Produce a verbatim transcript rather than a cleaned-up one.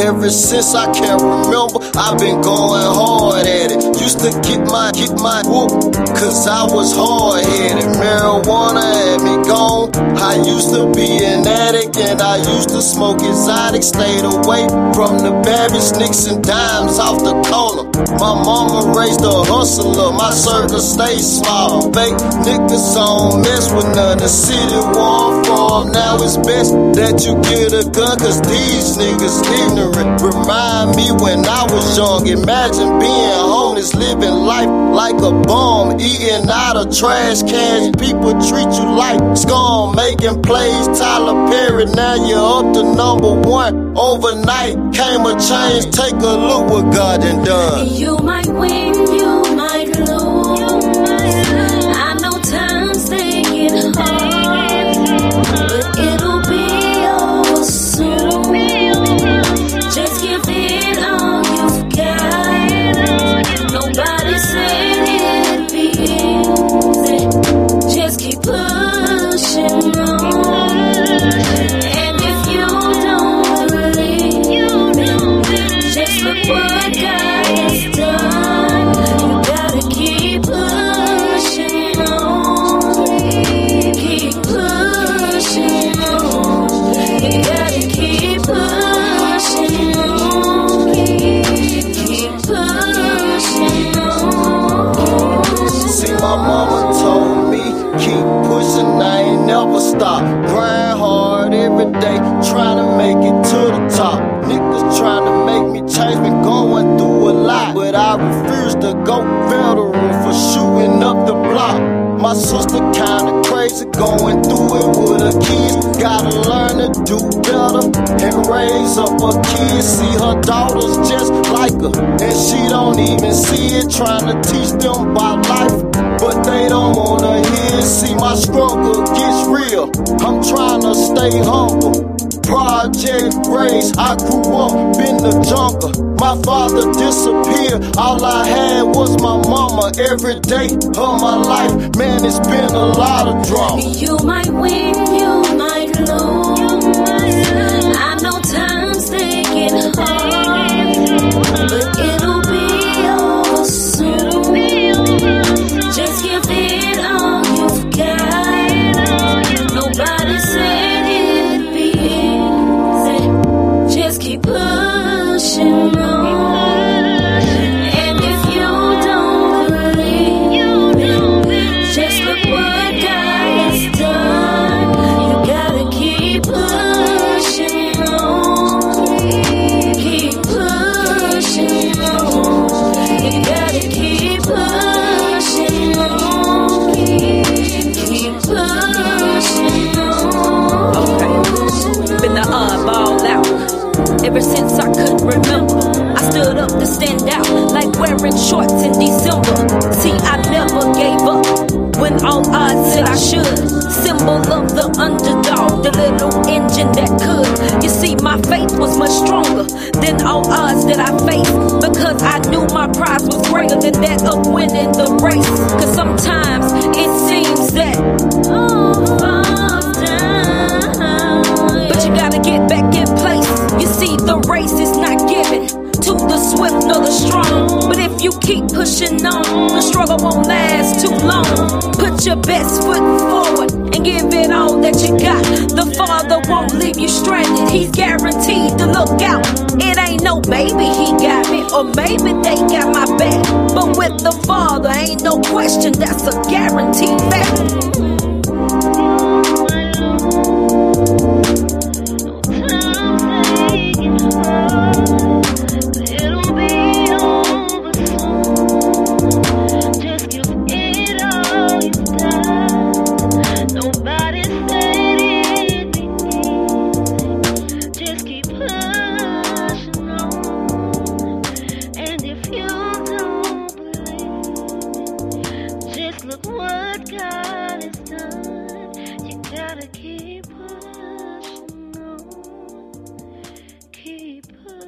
Ever since I can remember, I've been going hard at it. Used to get my, get my whoop, cause I was hard-headed. Marijuana had me gone. I used to be an addict and I used to smoke exotic. Stayed away from the Babbage, nicks and dimes off the corner. My mama raised a hustler, my circle stay small. Fake niggas don't mess with none. The city where I'm from, now it's best that you get a gun, cause these niggas ignorant. Remind me when I was young, imagine being homeless, living life like a bum, eating out of trash cans. People treat you like scum, making plays, Tyler Perry, now you're up to number one. Overnight came a change, take a look what God done done. You might win, you might lose. I know times they get hard, but it'll be over soon. Just give it all you've got. Nobody said it'd be easy. Just keep pushing on. And if you don't believe me, just look what God has done. You gotta keep pushing on. Keep pushing on. You gotta keep pushing on. Keep pushing on. See, my mama told me, keep pushing, I ain't never stop. Grind hard every day, trying to make it to the top. Niggas trying to make me change, been going through a lot, but I refuse to go federal for shooting up the block. My sister kinda crazy, going through it with her kids. Gotta learn to do better and raise up her kids. See her daughters just like her, and she don't even see it. Trying to teach them about life, but they don't wanna hear. See, my struggle gets real, I'm trying to stay humble. Project Grace, I grew up in the jungle. My father disappeared, all I had was my mama. Every day of my life, man, it's been a lot of drama. You might win, you might lose. I know times they get hard, but it'll be over soon. Just give it all you've got. Nobody said it'd be easy. Just keep pushing on. And if you don't believe me, just look what God has done. You gotta keep pushing on. Keep pushing on. You gotta keep pushing on. Keep pushing on. Okay, been the oddball out. Ever since I could remember, I stood up to stand out, like wearing shorts in December. See, I never gave up when all odds said I should. Symbol of the underdog, the little engine that could. You see, my faith was much stronger than all odds that I faced, because I knew my prize was greater than that of winning the race. Cause sometimes it seems that all falls down, but you gotta get back in place. You see, the race is not given to the swift nor the strong, but if you keep pushing on, the struggle won't last too long. Put your best foot forward and give it all that you got. The Father won't leave you stranded, He's guaranteed to look out. It ain't no maybe He got me, or maybe they got my back, but with the Father ain't no question, that's a guaranteed fact. Look what God has done. You gotta keep pushing on. Keep pushing.